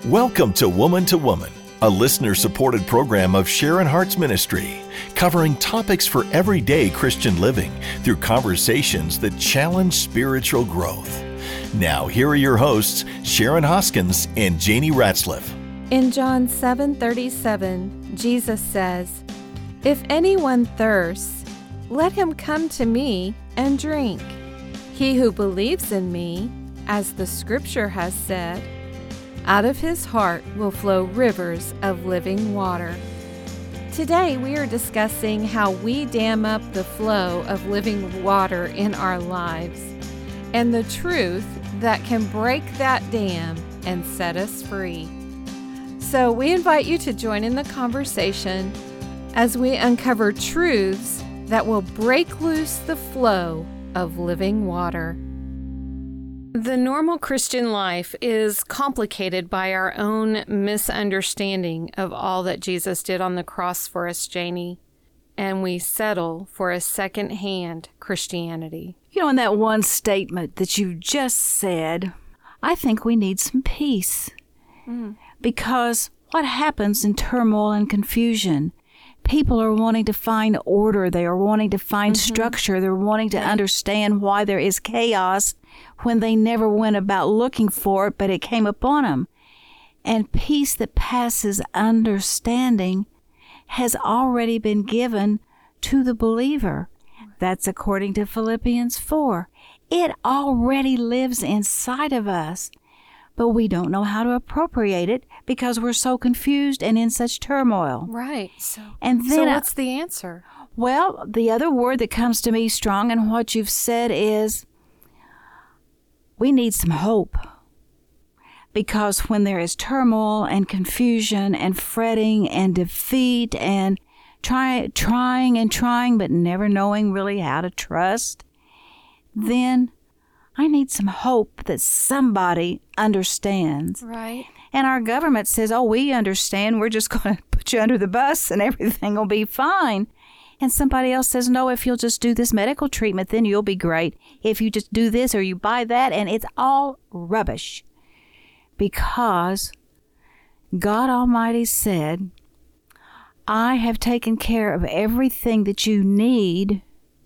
Welcome to Woman, a listener-supported program of Sharon Hart's ministry, covering topics for everyday Christian living through conversations that challenge spiritual growth. Now, here are your hosts, Sharon Hoskins and Janie Ratzliff. In John 7:37, Jesus says, "If anyone thirsts, let him come to me and drink. He who believes in me, as the scripture has said, out of his heart will flow rivers of living water." Today we are discussing how we dam up the flow of living water in our lives and the truth that can break that dam and set us free. So we invite you to join in the conversation as we uncover truths that will break loose the flow of living water. The normal Christian life is complicated by our own misunderstanding of all that Jesus did on the cross for us, Janie, and we settle for a second-hand Christianity. You know, in that one statement that you just said, I think we need some peace. Because what happens in turmoil and confusion? People are wanting to find order. They are wanting to find structure. They're wanting to understand why there is chaos when they never went about looking for it, but it came upon them. And peace that passes understanding has already been given to the believer. That's according to Philippians 4. It already lives inside of us, but we don't know how to appropriate it because we're so confused and in such turmoil. Right. So what's the answer? Well, the other word that comes to me strong in what you've said is we need some hope. Because when there is turmoil and confusion and fretting and defeat and trying but never knowing really how to trust, then I need some hope that somebody understands. Right. And our government says, oh, we understand. We're just going to put you under the bus and everything will be fine. And somebody else says, no, if you'll just do this medical treatment, then you'll be great. If you just do this or you buy that, and it's all rubbish. Because God Almighty said, I have taken care of everything that you need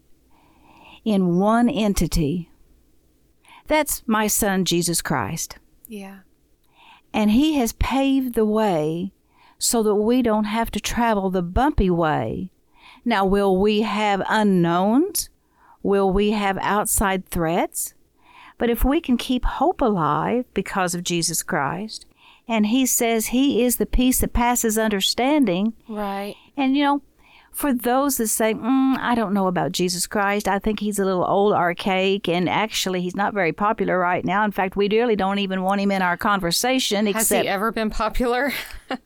in one entity. That's my son, Jesus Christ. Yeah. And he has paved the way so that we don't have to travel the bumpy way. Now, will we have unknowns? Will we have outside threats? But if we can keep hope alive because of Jesus Christ, and he says he is the peace that passes understanding. Right. And, you know, for those that say, I don't know about Jesus Christ, I think he's a little old, archaic, and actually he's not very popular right now. In fact, we really don't even want him in our conversation. Has he ever been popular?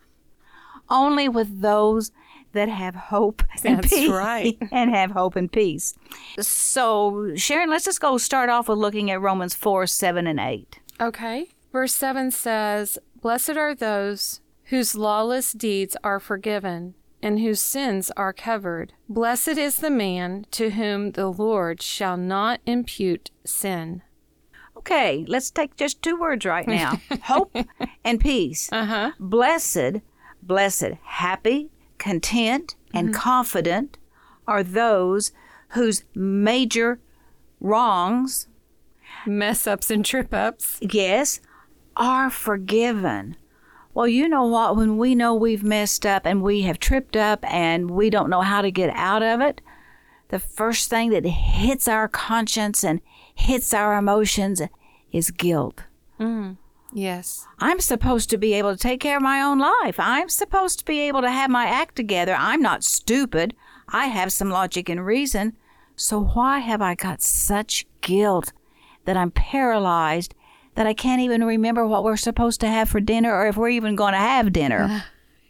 Only with those that have hope and That's peace. Right. And have hope and peace. So, Sharon, let's just go start off with looking at Romans 4, 7, and 8. Okay. Verse 7 says, "Blessed are those whose lawless deeds are forgiven and whose sins are covered. Blessed is the man to whom the Lord shall not impute sin." Okay, let's take just two words right now. Hope and peace. Blessed, happy, content, and confident are those whose major wrongs, mess-ups and trip-ups, yes, are forgiven. Well, you know what? When we know we've messed up and we have tripped up and we don't know how to get out of it, the first thing that hits our conscience and hits our emotions is guilt. Yes. I'm supposed to be able to take care of my own life. I'm supposed to be able to have my act together. I'm not stupid. I have some logic and reason. So why have I got such guilt that I'm paralyzed, that I can't even remember what we're supposed to have for dinner or if we're even going to have dinner?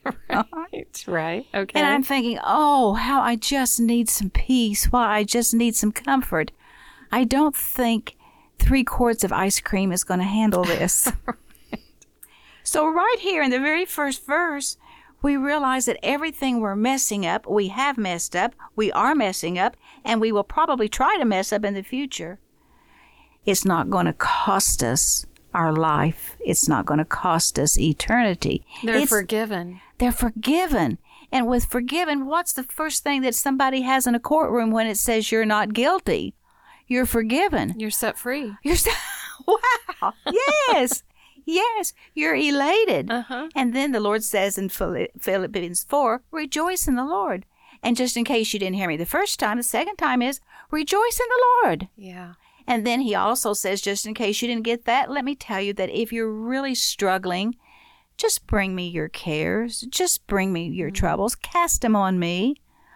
Right. Okay. And I'm thinking, oh, how I just need some peace. Why I just need some comfort. I don't think 3 quarts of ice cream is going to handle this. So right here in the very first verse, we realize that everything we're messing up, we have messed up, we are messing up, and we will probably try to mess up in the future. It's not going to cost us our life. It's not going to cost us eternity. They're forgiven. They're forgiven. And with forgiven, what's the first thing that somebody has in a courtroom when it says you're not guilty? You're forgiven. You're set free. Wow. Yes. Yes. You're elated. Uh-huh. And then the Lord says in Philippians 4, rejoice in the Lord. And just in case you didn't hear me the first time, the second time is rejoice in the Lord. Yeah. And then he also says, just in case you didn't get that, let me tell you that if you're really struggling, just bring me your cares. Just bring me your troubles. Cast them on me.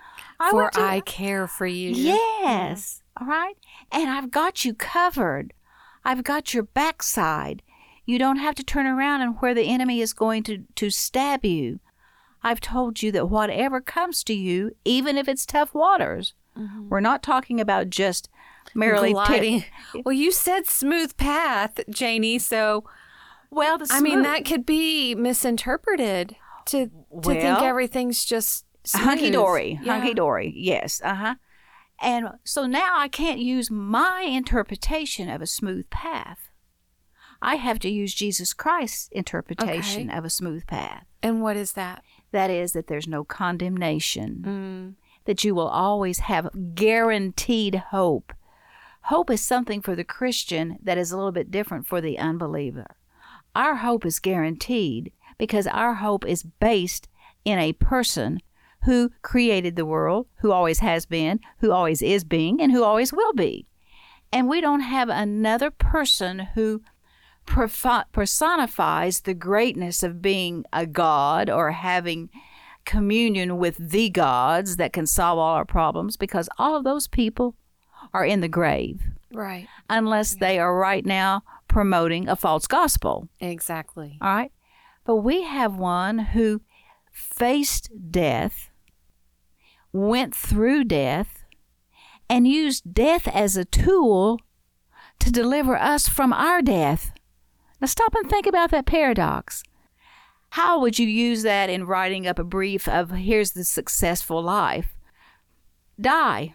I care for you. Yes. All right. And I've got you covered. I've got your backside. You don't have to turn around and where the enemy is going to stab you. I've told you that whatever comes to you, even if it's tough waters, we're not talking about just merely gliding. Well, you said smooth path, Janie, so well, that could be misinterpreted to think everything's just smooth. Hunky-dory. Yeah. Hunky-dory, yes. And so now I can't use my interpretation of a smooth path. I have to use Jesus Christ's interpretation of a smooth path. And what is that? That is that there's no condemnation, that you will always have guaranteed hope. Hope is something for the Christian that is a little bit different for the unbeliever. Our hope is guaranteed because our hope is based in a person who created the world, who always has been, who always is being, and who always will be. And we don't have another person who personifies the greatness of being a God or having communion with the gods that can solve all our problems, because all of those people are in the grave. Right. Unless they are right now promoting a false gospel. Exactly. All right. But we have one who faced death, went through death, and used death as a tool to deliver us from our death. Now stop and think about that paradox. How would you use that in writing up a brief of here's the successful life? Die.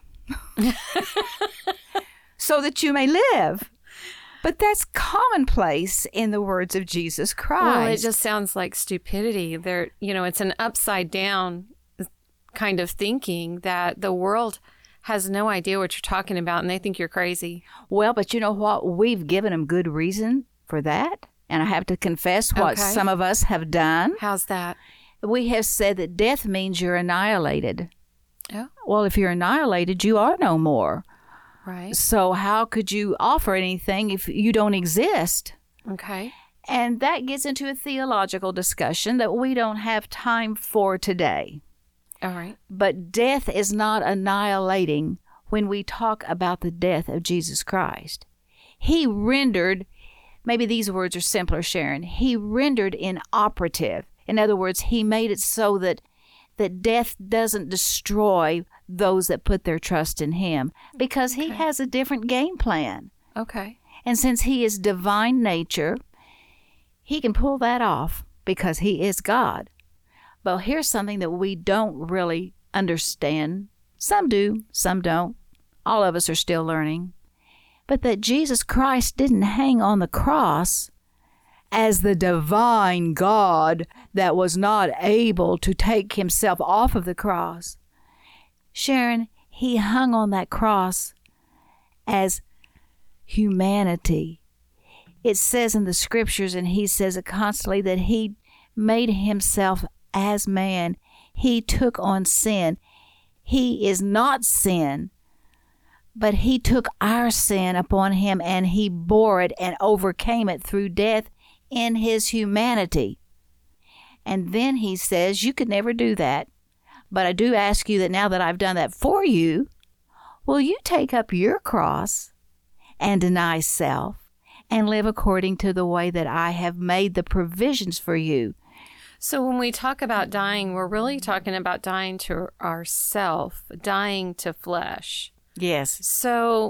So that you may live. But that's commonplace in the words of Jesus Christ. Well, it just sounds like stupidity. It's an upside down kind of thinking that the world has no idea what you're talking about and they think you're crazy. Well, but you know what? We've given them good reason for that. And I have to confess what some of us have done. How's that? We have said that death means you're annihilated. Oh. Well, if you're annihilated, you are no more. Right. So how could you offer anything if you don't exist? Okay. And that gets into a theological discussion that we don't have time for today. All right. But death is not annihilating when we talk about the death of Jesus Christ. He rendered, maybe these words are simpler, Sharon, he rendered inoperative. In other words, he made it so that death doesn't destroy those that put their trust in him, because he has a different game plan. Okay. And since he is divine nature, he can pull that off because he is God. But here's something that we don't really understand. Some do, some don't. All of us are still learning. But that Jesus Christ didn't hang on the cross as the divine God that was not able to take himself off of the cross. Sharon, he hung on that cross as humanity. It says in the scriptures, and he says it constantly, that he made himself as man. He took on sin. He is not sin, but he took our sin upon him and he bore it and overcame it through death in his humanity. And then he says, you could never do that. But I do ask you that now that I've done that for you, will you take up your cross and deny self and live according to the way that I have made the provisions for you? So when we talk about dying, we're really talking about dying to ourself, dying to flesh. Yes. So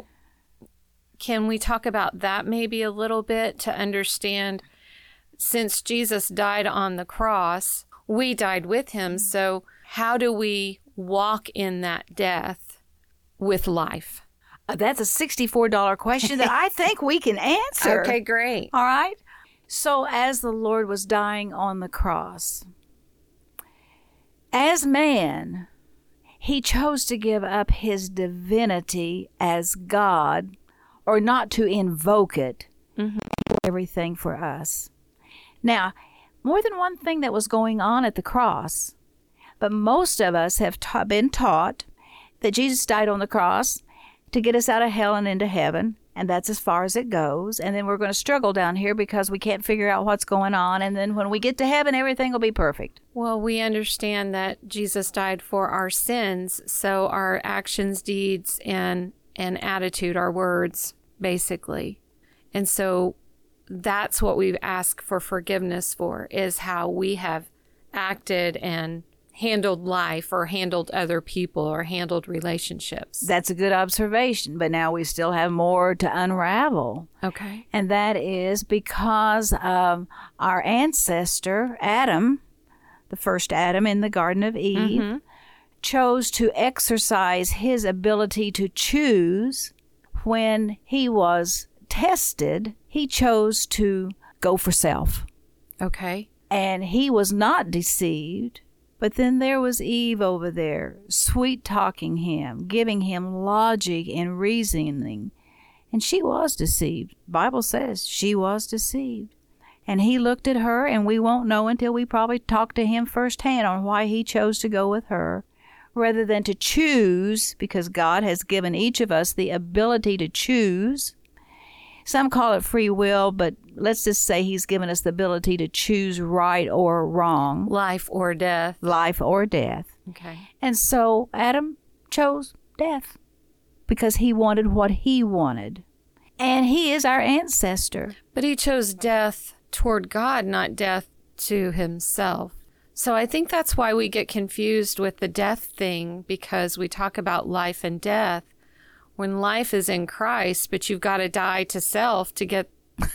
can we talk about that maybe a little bit to understand, since Jesus died on the cross, we died with him. So how do we walk in that death with life? That's a $64 question that I think we can answer. Okay, great. All right. So as the Lord was dying on the cross, as man, he chose to give up his divinity as God, or not to invoke it, everything for us. Now, more than one thing that was going on at the cross, but most of us have been taught that Jesus died on the cross to get us out of hell and into heaven, and that's as far as it goes. And then we're going to struggle down here because we can't figure out what's going on, and then when we get to heaven, everything will be perfect. Well, we understand that Jesus died for our sins, so our actions, deeds, and attitude, our words, basically. And so that's what we ask for forgiveness for, is how we have acted and handled life, or handled other people, or handled relationships. That's a good observation, but now we still have more to unravel. Okay. And that is because our ancestor, Adam, the first Adam in the Garden of Eve, chose to exercise his ability to choose. When he was tested, he chose to go for self. Okay. And he was not deceived. But then there was Eve over there, sweet-talking him, giving him logic and reasoning. And she was deceived. The Bible says she was deceived. And he looked at her, and we won't know until we probably talk to him firsthand on why he chose to go with her, rather than to choose, because God has given each of us the ability to choose. Some call it free will, but let's just say he's given us the ability to choose right or wrong. Life or death. Life or death. Okay. And so Adam chose death because he wanted what he wanted. And he is our ancestor. But he chose death toward God, not death to himself. So I think that's why we get confused with the death thing, because we talk about life and death. When life is in Christ, but you've got to die to self to get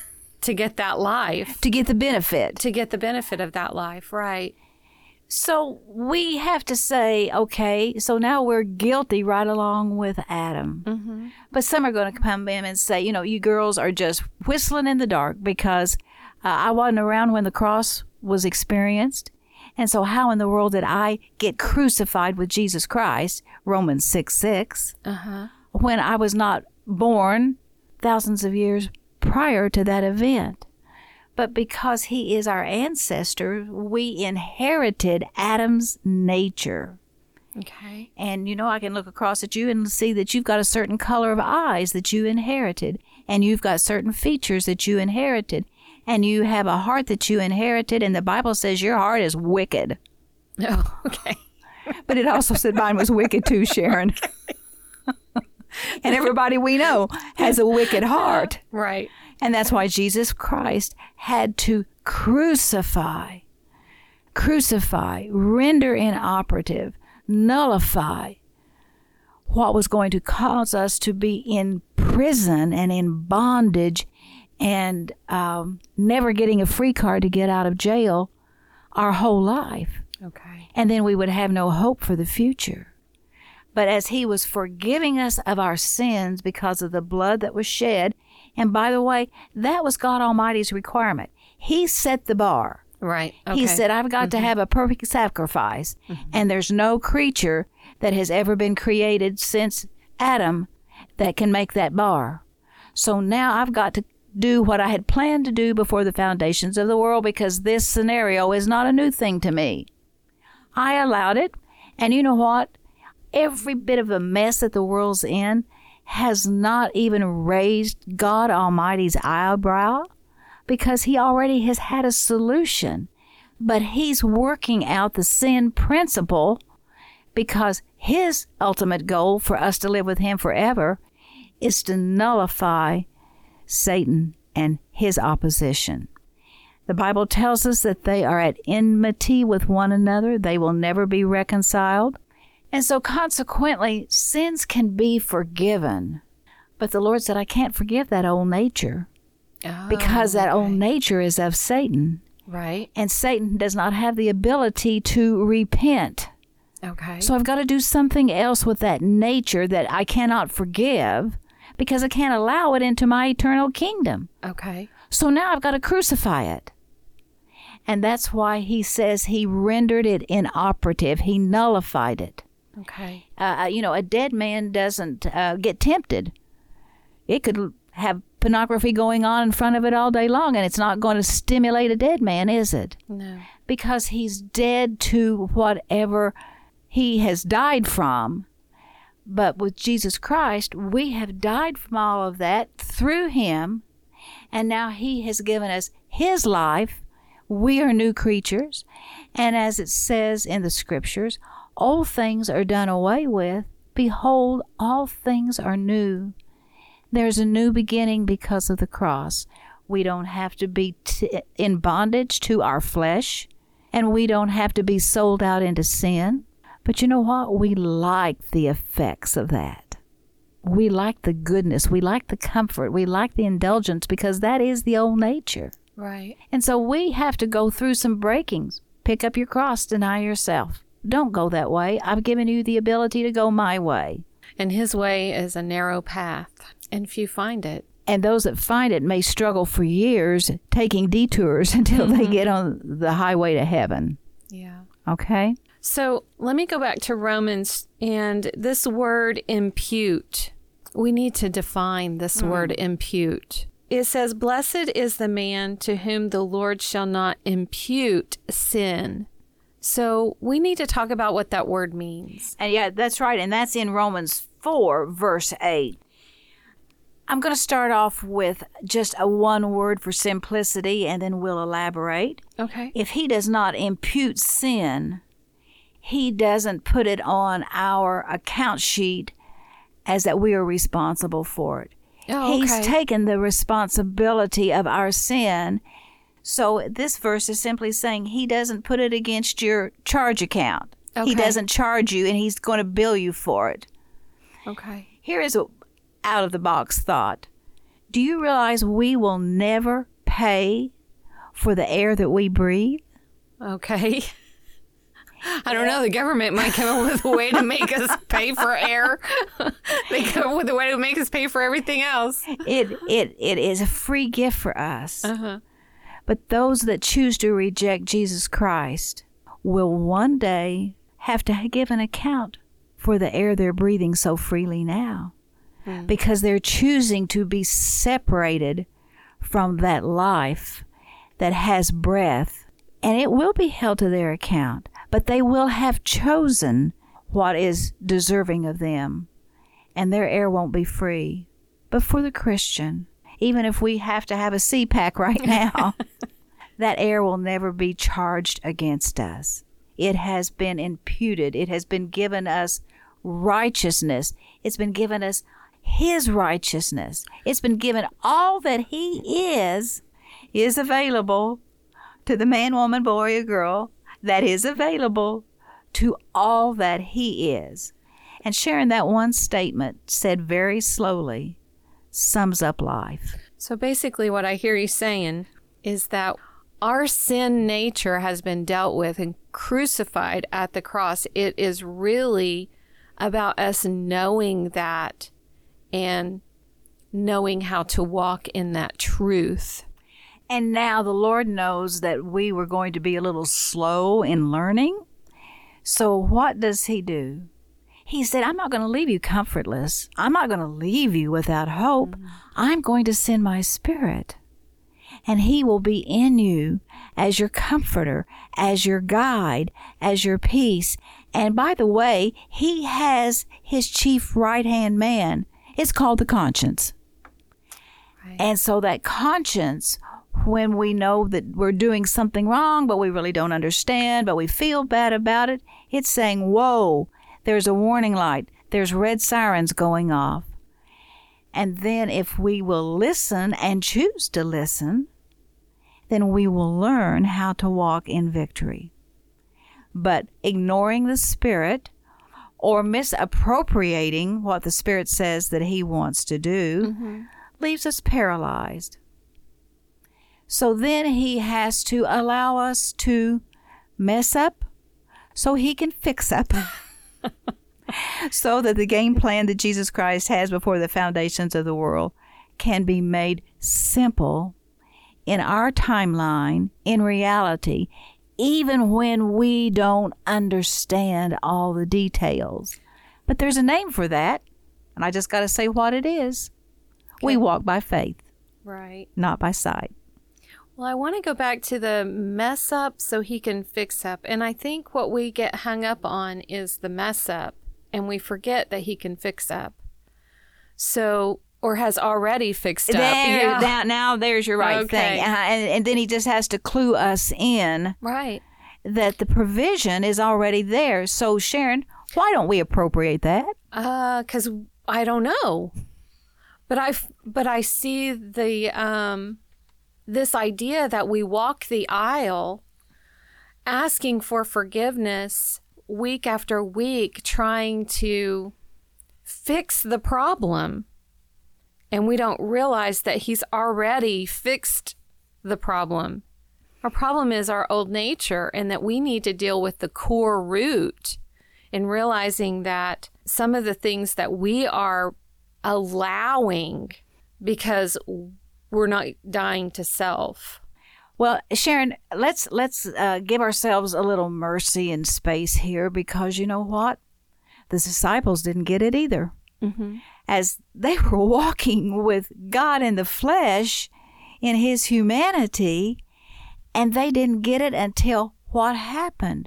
that life. To get the benefit. To get the benefit of that life, right. So we have to say, okay, so now we're guilty right along with Adam. But some are going to come in and say, you girls are just whistling in the dark because I wasn't around when the cross was experienced. And so how in the world did I get crucified with Jesus Christ? Romans 6:6. When I was not born thousands of years prior to that event. But because he is our ancestor, we inherited Adam's nature. Okay. And I can look across at you and see that you've got a certain color of eyes that you inherited, and you've got certain features that you inherited, and you have a heart that you inherited, and the Bible says your heart is wicked. Oh, okay. But it also said mine was wicked too, Sharon. And everybody we know has a wicked heart. Right. And that's why Jesus Christ had to crucify, render inoperative, nullify what was going to cause us to be in prison and in bondage and never getting a free card to get out of jail our whole life. Okay. And then we would have no hope for the future. But as he was forgiving us of our sins because of the blood that was shed, and by the way, that was God Almighty's requirement. He set the bar. Right. Okay. He said, I've got to have a perfect sacrifice, and there's no creature that has ever been created since Adam that can make that bar. So now I've got to do what I had planned to do before the foundations of the world, because this scenario is not a new thing to me. I allowed it, and you know what? Every bit of a mess that the world's in has not even raised God Almighty's eyebrow, because he already has had a solution. But he's working out the sin principle because his ultimate goal for us to live with him forever is to nullify Satan and his opposition. The Bible tells us that they are at enmity with one another. They will never be reconciled. And so consequently, sins can be forgiven. But the Lord said, I can't forgive that old nature because that old nature is of Satan. Right. And Satan does not have the ability to repent. Okay. So I've got to do something else with that nature that I cannot forgive because I can't allow it into my eternal kingdom. Okay. So now I've got to crucify it. And that's why he says he rendered it inoperative. He nullified it. Okay. A dead man doesn't get tempted. It could have pornography going on in front of it all day long, and it's not going to stimulate a dead man, is it? No. Because he's dead to whatever he has died from. But with Jesus Christ, we have died from all of that through him, and now he has given us his life. We are new creatures, and as it says in the scriptures, old things are done away with. Behold, all things are new. There's a new beginning because of the cross. We don't have to be in bondage to our flesh, and we don't have to be sold out into sin. But you know what? We like the effects of that. We like the goodness. We like the comfort. We like the indulgence, because that is the old nature. Right. And so we have to go through some breakings. Pick up your cross, deny yourself. Don't go that way. I've given you the ability to go my way. And his way is a narrow path, and few find it. And those that find it may struggle for years taking detours until they get on the highway to heaven. Yeah. Okay? So let me go back to Romans and this word impute. We need to define this word impute. It says, "Blessed is the man to whom the Lord shall not impute sin." So we need to talk about what that word means. And yeah, that's right. And that's in Romans 4, verse 8. I'm going to start off with just a one word for simplicity, and then we'll elaborate. Okay. If he does not impute sin, he doesn't put it on our account sheet as that we are responsible for it. Oh, He's okay. taken the responsibility of our sin. So this verse is simply saying he doesn't put it against your charge account. Okay. He doesn't charge you, and he's going to bill you for it. Okay. Here is a out-of-the-box thought. Do you realize we will never pay for the air that we breathe? Okay. I don't know. The government might come up with a way to make us pay for air. They come up with a way to make us pay for everything else. It is a free gift for us. Uh-huh. But those that choose to reject Jesus Christ will one day have to give an account for the air they're breathing so freely now. Because they're choosing to be separated from that life that has breath. And it will be held to their account. But they will have chosen what is deserving of them. And their air won't be free. But for the Christian, even if we have to have a CPAC right now, that air will never be charged against us. It has been imputed. It has been given us righteousness. It's been given us his righteousness. It's been given all that he is available to the man, woman, boy, or girl, that is available to all that he is. And sharing that one statement said very slowly sums up life. So basically what I hear you saying is that our sin nature has been dealt with and crucified at the cross. It is really about us knowing that and knowing how to walk in that truth. And now the Lord knows that we were going to be a little slow in learning. So what does he do? He said, I'm not going to leave you comfortless. I'm not going to leave you without hope. I'm going to send my Spirit. And he will be in you as your comforter, as your guide, as your peace. And by the way, he has his chief right-hand man. It's called the conscience. Right. And so that conscience, when we know that we're doing something wrong, but we really don't understand, but we feel bad about it, it's saying, whoa, there's a warning light. There's red sirens going off. And then if we will listen and choose to listen, then we will learn how to walk in victory. But ignoring the Spirit or misappropriating what the Spirit says that he wants to do leaves us paralyzed. So then he has to allow us to mess up so he can fix up. So that the game plan that Jesus Christ has before the foundations of the world can be made simple in our timeline, in reality, even when we don't understand all the details. But there's a name for that, and I just got to say what it is. Okay. We walk by faith, right? Not by sight. Well, I want to go back to the mess up so he can fix up. And I think what we get hung up on is the mess up, and we forget that he can fix up. So, or has already fixed up. Now there's your right thing. And then he just has to clue us in. Right. That the provision is already there. So, Sharon, why don't we appropriate that? 'Cause I don't know. But I see the this idea that we walk the aisle asking for forgiveness week after week, trying to fix the problem. And we don't realize that he's already fixed the problem. Our problem is our old nature, and that we need to deal with the core root in realizing that some of the things that we are allowing because we're not dying to self. Well, Sharon, let's give ourselves a little mercy and space here, because you know what? The disciples didn't get it either. Mm-hmm. As they were walking with God in the flesh, in his humanity, and they didn't get it until what happened?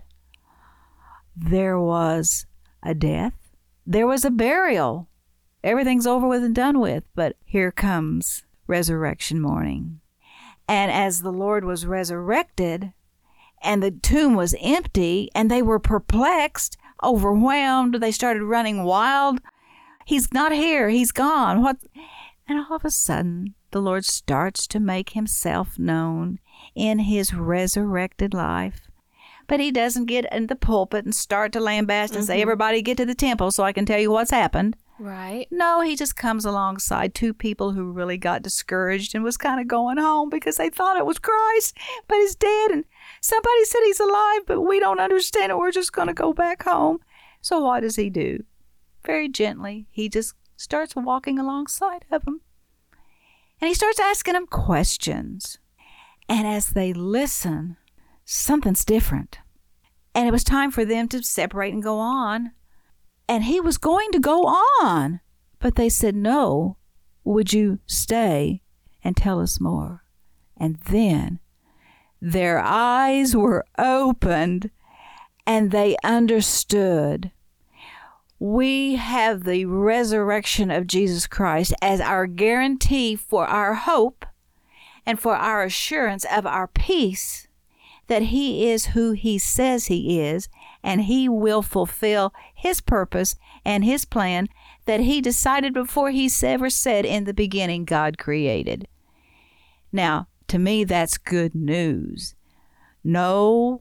There was a death. There was a burial. Everything's over with and done with. But here comes resurrection morning. And as the Lord was resurrected and the tomb was empty and they were perplexed, overwhelmed, they started running wild. He's not here. He's gone. What? And all of a sudden, the Lord starts to make himself known in his resurrected life. But he doesn't get in the pulpit and start to lambast and say, everybody get to the temple so I can tell you what's happened. Right. No, he just comes alongside two people who really got discouraged and was kind of going home because they thought it was Christ, but he's dead. And somebody said he's alive, but we don't understand it. We're just going to go back home. So what does he do? Very gently, he just starts walking alongside of them. And he starts asking them questions. And as they listen, something's different. And it was time for them to separate and go on. And he was going to go on. But they said, no, would you stay and tell us more? And then their eyes were opened and they understood. We have the resurrection of Jesus Christ as our guarantee for our hope and for our assurance of our peace, that he is who he says he is, and he will fulfill his purpose and his plan that he decided before he ever said in the beginning God created. Now, to me, that's good news. No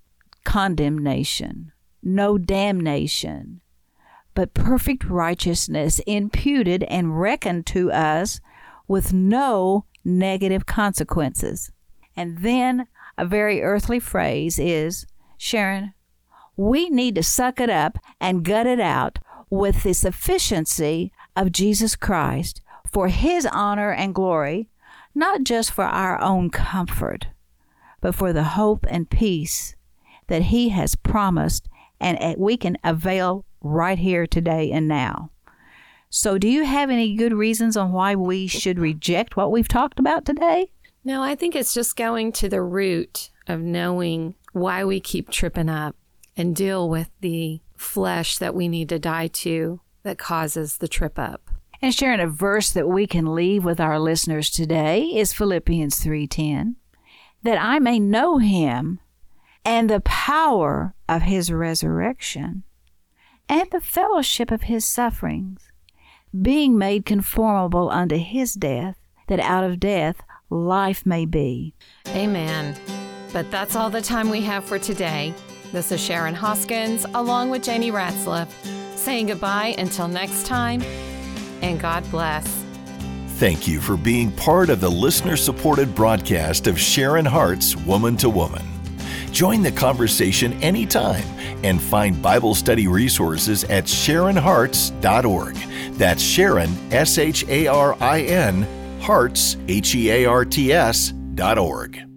condemnation, no damnation, but perfect righteousness imputed and reckoned to us with no negative consequences. And then a very earthly phrase is, Sharon, we need to suck it up and gut it out with the sufficiency of Jesus Christ for his honor and glory, not just for our own comfort, but for the hope and peace that he has promised and we can avail right here today and now. So do you have any good reasons on why we should reject what we've talked about today? No, I think it's just going to the root of knowing why we keep tripping up and deal with the flesh that we need to die to that causes the trip up. And Sharon, a verse that we can leave with our listeners today is Philippians 3:10, that I may know him and the power of his resurrection and the fellowship of his sufferings, being made conformable unto his death, that out of death life may be. Amen. But that's all the time we have for today. This is Sharon Hoskins, along with Janie Ratzlaff, saying goodbye until next time, and God bless. Thank you for being part of the listener-supported broadcast of Sharon Hart's Woman to Woman. Join the conversation anytime and find Bible study resources at SharonHarts.org. That's Sharon, Sharin, Hearts, HEARTS.org. www.lifewaychurch.org.